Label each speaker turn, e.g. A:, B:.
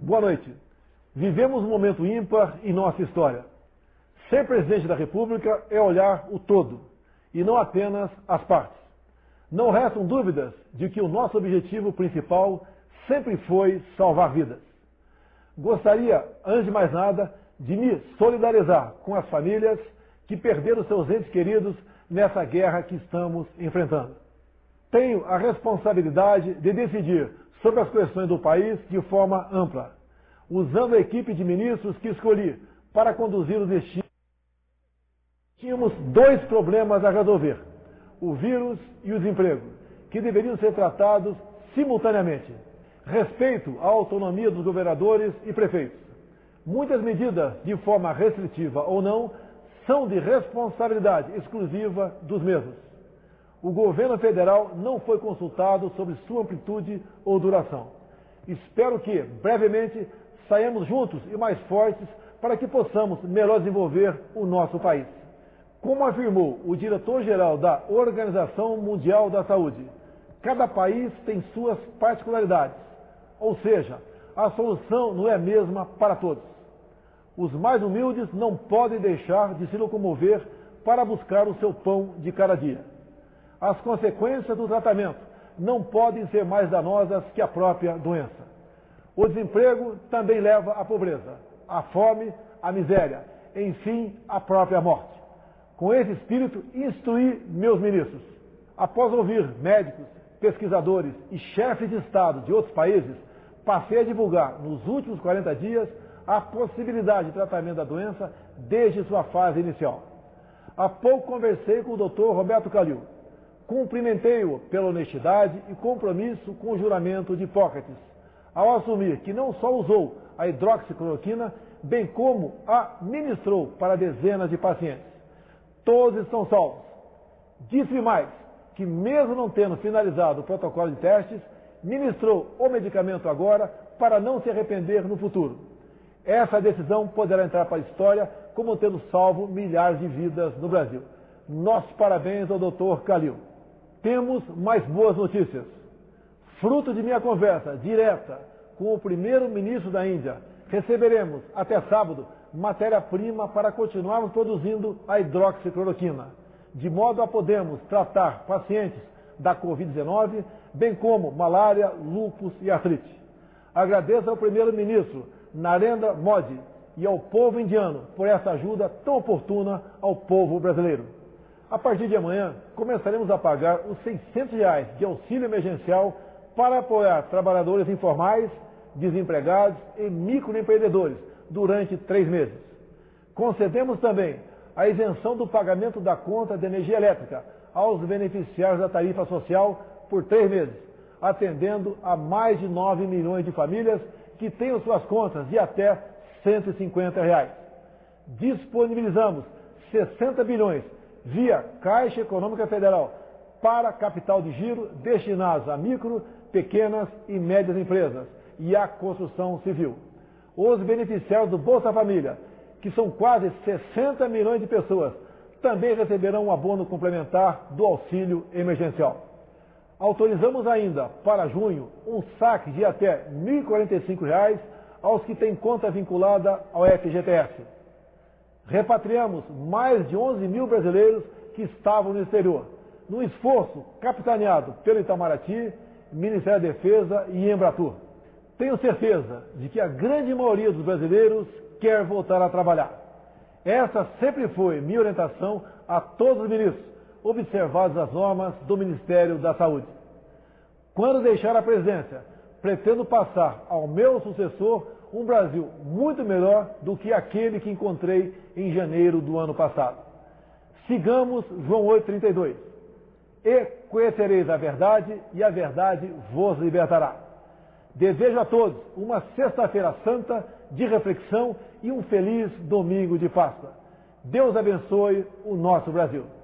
A: Boa noite. Vivemos um momento ímpar em nossa história. Ser presidente da República é olhar o todo, e não apenas as partes. Não restam dúvidas de que o nosso objetivo principal sempre foi salvar vidas. Gostaria, antes de mais nada, de me solidarizar com as famílias que perderam seus entes queridos nessa guerra que estamos enfrentando. Tenho a responsabilidade de decidir sobre as questões do país de forma ampla, usando a equipe de ministros que escolhi para conduzir os destinos. Tínhamos dois problemas a resolver: o vírus e o desemprego, que deveriam ser tratados simultaneamente. Respeito à autonomia dos governadores e prefeitos. Muitas medidas, de forma restritiva ou não, são de responsabilidade exclusiva dos mesmos. O governo federal não foi consultado sobre sua amplitude ou duração. Espero que, brevemente, saiamos juntos e mais fortes para que possamos melhor desenvolver o nosso país. Como afirmou o diretor-geral da Organização Mundial da Saúde, cada país tem suas particularidades, ou seja, a solução não é a mesma para todos. Os mais humildes não podem deixar de se locomover para buscar o seu pão de cada dia. As consequências do tratamento não podem ser mais danosas que a própria doença. O desemprego também leva à pobreza, à fome, à miséria, enfim, à própria morte. Com esse espírito, instruí meus ministros. Após ouvir médicos, pesquisadores e chefes de Estado de outros países, passei a divulgar, nos últimos 40 dias, a possibilidade de tratamento da doença desde sua fase inicial. Há pouco conversei com o Dr. Roberto Calil. Cumprimentei-o pela honestidade e compromisso com o juramento de Hipócrates, ao assumir que não só usou a hidroxicloroquina, bem como a ministrou para dezenas de pacientes. Todos estão salvos. Disse mais que, mesmo não tendo finalizado o protocolo de testes, ministrou o medicamento agora para não se arrepender no futuro. Essa decisão poderá entrar para a história como tendo salvo milhares de vidas no Brasil. Nossos parabéns ao Dr. Calil. Temos mais boas notícias. Fruto de minha conversa direta com o primeiro-ministro da Índia, receberemos até sábado matéria-prima para continuarmos produzindo a hidroxicloroquina, de modo a podermos tratar pacientes da Covid-19, bem como malária, lúpus e artrite. Agradeço ao primeiro-ministro Narendra Modi e ao povo indiano por essa ajuda tão oportuna ao povo brasileiro. A partir de amanhã, começaremos a pagar os R$600 de auxílio emergencial para apoiar trabalhadores informais, desempregados e microempreendedores durante 3 meses. Concedemos também a isenção do pagamento da conta de energia elétrica aos beneficiários da tarifa social por 3 meses, atendendo a mais de 9 milhões de famílias que tenham suas contas de até R$150. Disponibilizamos 60 bilhões via Caixa Econômica Federal para capital de giro destinados a micro, pequenas e médias empresas e à construção civil. Os beneficiários do Bolsa Família, que são quase 60 milhões de pessoas, também receberão um abono complementar do auxílio emergencial. Autorizamos ainda, para junho, um saque de até R$1.045 aos que têm conta vinculada ao FGTS. Repatriamos mais de 11 mil brasileiros que estavam no exterior, num esforço capitaneado pelo Itamaraty, Ministério da Defesa e Embratur. Tenho certeza de que a grande maioria dos brasileiros quer voltar a trabalhar. Essa sempre foi minha orientação a todos os ministros, observadas as normas do Ministério da Saúde. Quando deixar a presidência, pretendo passar ao meu sucessor um Brasil muito melhor do que aquele que encontrei em janeiro do ano passado. Sigamos João 8,32. E conhecereis a verdade, e a verdade vos libertará. Desejo a todos uma sexta-feira santa de reflexão e um feliz domingo de Páscoa. Deus abençoe o nosso Brasil.